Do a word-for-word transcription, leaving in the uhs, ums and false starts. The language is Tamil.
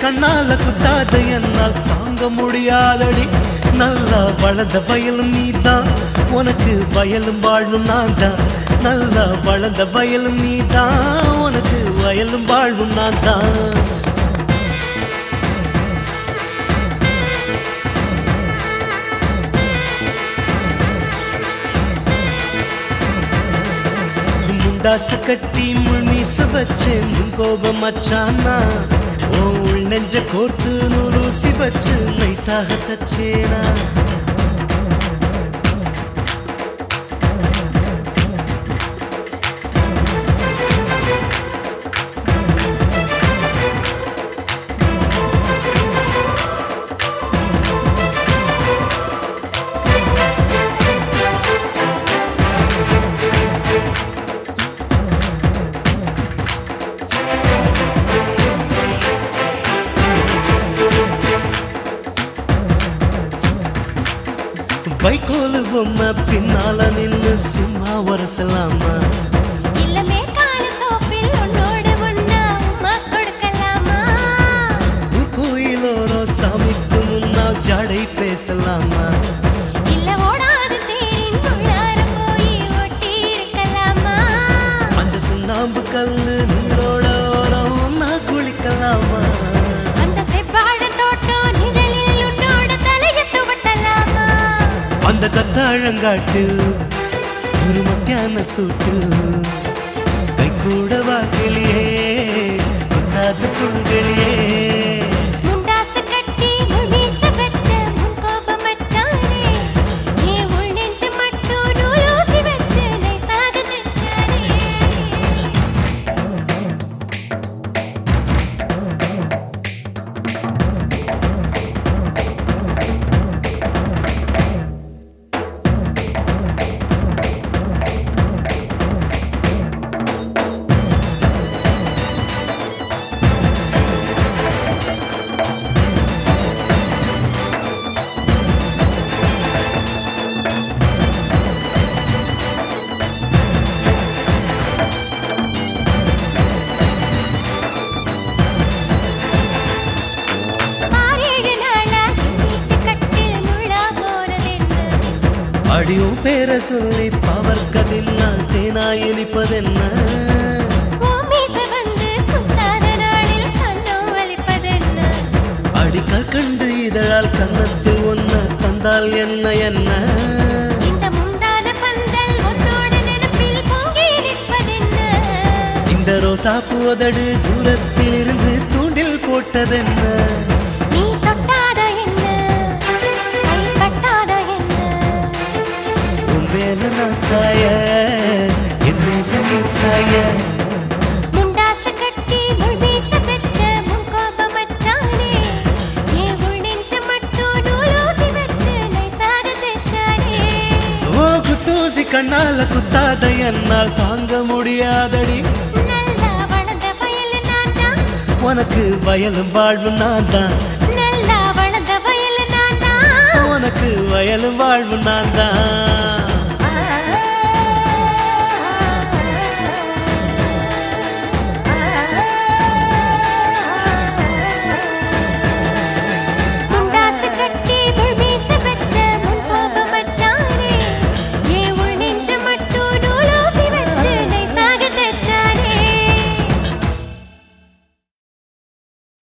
கண்ணால குத்தாத என்னால் தாங்க முடியாதடி நல்லா வளர்ந்த வயலும் நீதான் உனக்கு வயலும் வாழும் நான் தான் நல்லா வளர்ந்த வயலும் நீதான் உனக்கு வயலும் வாழும் நான் தான் முண்டாசு கட்டி முள்மீச வச்சு முன் கோபம் மச்சானா ஓ உள் நெஞ்ச கோர்த்து நூலூசி வச்சு நைசாக தச்சேனா வைக்கோலு பொம்மை பின்னால நின்னு சும்மா வரசலாமா இல்லமே கால தோப்பில் உன்னோடு ஒன்னா உம்மா கொடுக்கலாமா கோயிலோரோ சாமிக்கு முன்னா ஜடை பேசலாமா இல்ல ஓடாது தேரின் உள்ளார போய் ஒட்டி இருக்கலாமா அந்த சுண்ணாம்பு கல்லு நீரோட ஓரம் ஒன்னா குளிக்கலாமா அந்த செவ்வாழ தோட்டம் நிழலில் உன்னோட தலைய துவட்டலாமா அந்த கத்தாழங்காட்டு ஒரு மத்தியான சூட்டு கை கூட வாக்கிலியே குத்தாத புல்களியே முண்டாசு கட்டி முள்மீச வச்ச முன் கோபம் மச்சானே நீ உள் நெஞ்சு மட்டும் நூலூசி வச்சு நைசாக தச்சானே அடியும் பேர சொல்லி பவர்க்கதில்ல தேனா இனிப்பதென்ன அடிக்கல் கண்டு இதழால் கன்னத்தில் ஒன்ன தந்தால் என்ன என்ன இந்த ரோசாப்பு உதடு தூரத்தில் இருந்து தூண்டில் போட்டதென்ன சாய என் மேல நீ சாய முண்டாசு கட்டி முள்மீச வச்ச முன் கோபம் மச்சானே நீ உள் நெஞ்ச மட்டும் நூலூசி வச்சு நைசாக தச்சானே ஓ குத்தூசி கண்ணால குத்தாத என்னால் தாங்க முடியாதடி நல்லா வளர்ந்த வயல் நான் தான் உனக்கு வயலும் வாழ்வும் நான் தான் நல்லா வளர்ந்த வயல் நான் தான் உனக்கு வயலும் வாழ்வும் நான் தான்